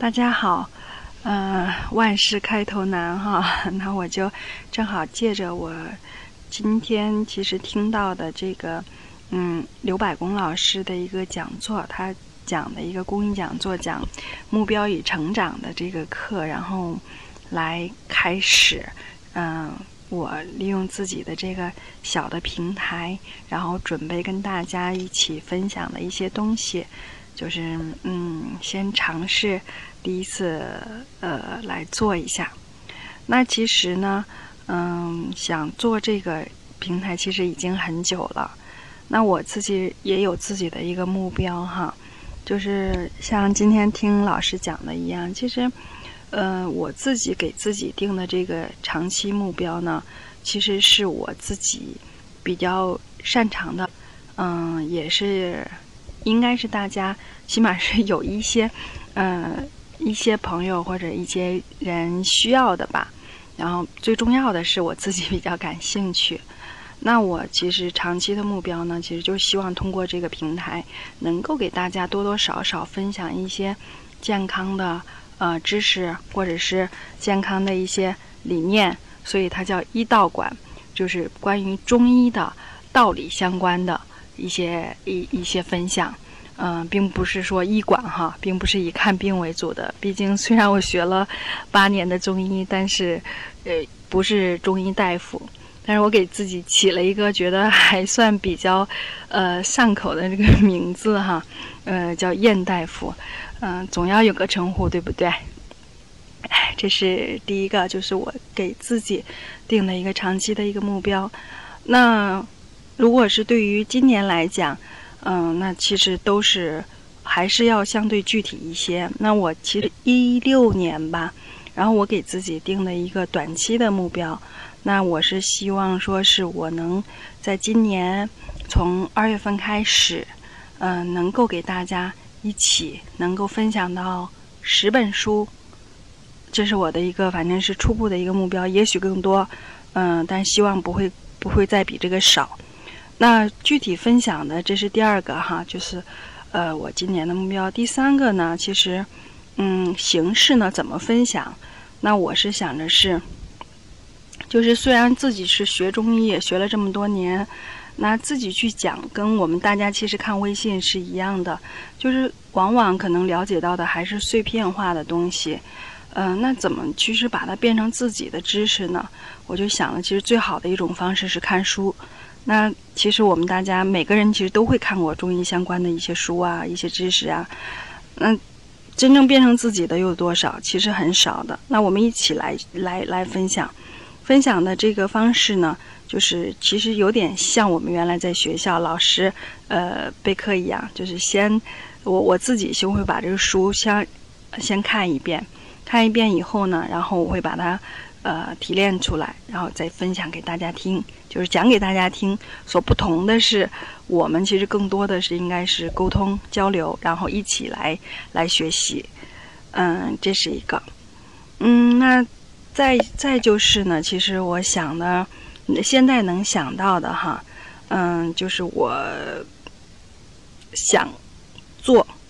大家好，万事开头难哈，那我就正好借着我今天其实听到的这个，刘百公老师的一个讲座，他讲的一个公益讲座，讲目标与成长的这个课，然后来开始，我利用自己的这个小的平台，然后准备跟大家一起分享的一些东西。就是先尝试第一次来做一下。那其实呢，想做这个平台其实已经很久了。那我自己也有自己的一个目标哈，就是像今天听老师讲的一样，其实我自己给自己定的这个长期目标呢，其实是我自己比较擅长的，也是应该是大家起码是有一些朋友或者一些人需要的吧。然后最重要的是我自己比较感兴趣。那我其实长期的目标呢，其实就希望通过这个平台能够给大家多多少少分享一些健康的知识，或者是健康的一些理念。所以它叫医道馆，就是关于中医的道理相关的一些分享。并不是说医馆哈，并不是以看病为主的。毕竟虽然我学了8年的中医，但是不是中医大夫。但是我给自己起了一个觉得还算比较上口的这个名字哈，叫燕大夫。总要有个称呼，对不对？这是第一个，就是我给自己定的一个长期的一个目标。那如果是对于今年来讲，那其实都是还是要相对具体一些。那我其实16年吧，然后我给自己定的一个短期的目标，那我是希望说是我能在今年从2月份开始，能够给大家一起能够分享到10本书。这是我的一个反正是初步的一个目标，也许更多，但希望不会再比这个少。那具体分享的这是第2个哈，就是我今年的目标。第3个呢，其实形式呢怎么分享，那我是想着是，就是虽然自己是学中医也学了这么多年，那自己去讲跟我们大家其实看微信是一样的，就是往往可能了解到的还是碎片化的东西。那怎么其实把它变成自己的知识呢？我就想了，其实最好的一种方式是看书。那其实我们大家每个人其实都会看过中医相关的一些书啊，一些知识啊。真正变成自己的有多少？其实很少的。那我们一起来分享。分享的这个方式呢，就是其实有点像我们原来在学校老师备课一样，就是我自己就会把这个书先看一遍以后呢，然后我会把它提炼出来，然后再分享给大家听，就是讲给大家听。所不同的是，我们其实更多的是应该是沟通交流，然后一起来学习。这是一个。那再就是呢，其实我想的现在能想到的哈，就是我想做